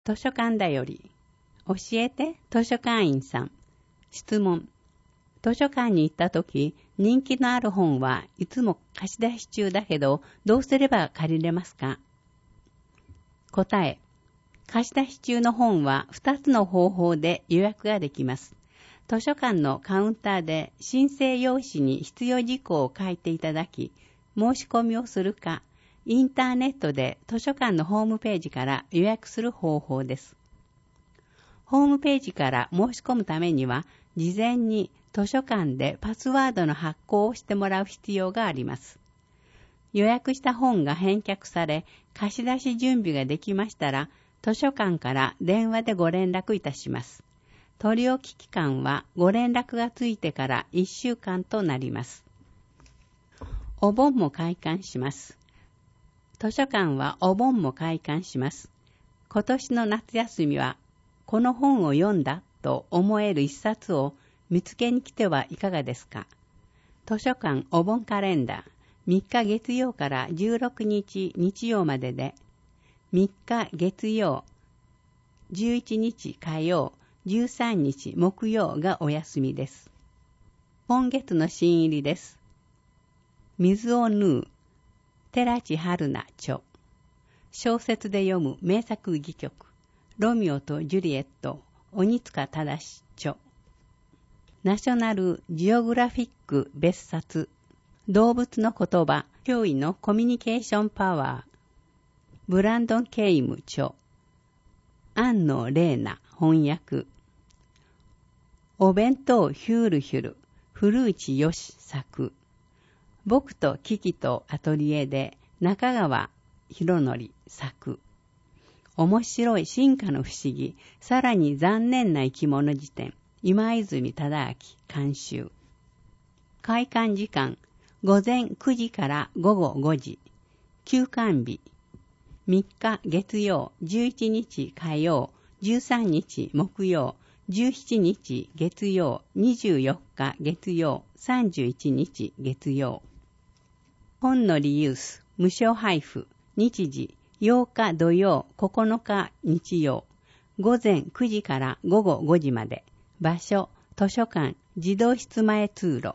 図書館だより。教えて、図書館員さん。質問。図書館に行ったとき、人気のある本はいつも貸し出し中だけど、どうすれば借りれますか？答え。貸し出し中の本は2つの方法で予約ができます。図書館のカウンターで申請用紙に必要事項を書いていただき、申し込みをするか、インターネットで図書館のホームページから予約する方法です。ホームページから申し込むためには、事前に図書館でパスワードの発行をしてもらう必要があります。予約した本が返却され、貸し出し準備ができましたら、図書館から電話でご連絡いたします。取り置き期間はご連絡がついてから1週間となります。お盆も開館します。図書館はお盆も開館します。今年の夏休みは、この本を読んだと思える一冊を見つけに来てはいかがですか。図書館お盆カレンダー、3日月曜から16日日曜までで、3日月曜、11日火曜、13日木曜がお休みです。今月の新入りです。水を縫う、寺地春菜著。小説で読む名作戯曲、ロミオとジュリエット、鬼塚正著。ナショナルジオグラフィック別冊、動物の言葉、脅威のコミュニケーションパワー。ブランドン・ケイム著。安野玲奈翻訳。お弁当ヒュールヒュル、古内よし作。僕とキキとアトリエで中川博則作。面白い進化の不思議、さらに残念な生き物辞典、今泉忠明監修。開館時間、午前9時から午後5時。休館日、3日月曜、11日火曜、13日木曜、17日月曜、24日月曜、31日月曜。本のリユース、無償配布、日時、8日土曜、9日日曜、午前9時から午後5時まで。場所、図書館、児童室前通路。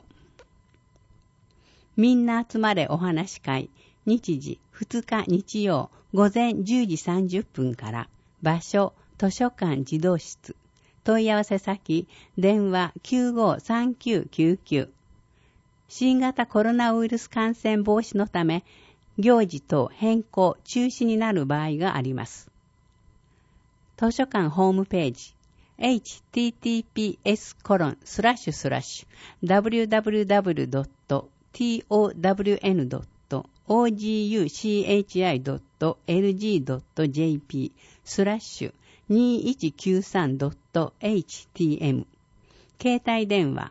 みんな集まれお話会、日時、2日日曜、午前10時30分から。場所、図書館児童室。問い合わせ先、電話 953999。新型コロナウイルス感染防止のため、行事等変更、中止になる場合があります。図書館ホームページ、https://www.town.ogchI.lg.jp/2193.htm 携帯電話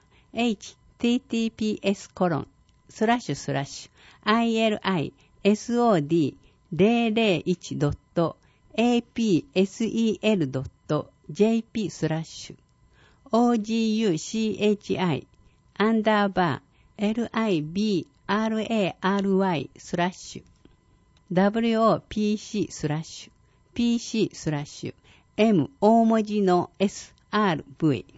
https://ipsel.jp/oguchi_library/wopc/p/m 大文字のsrv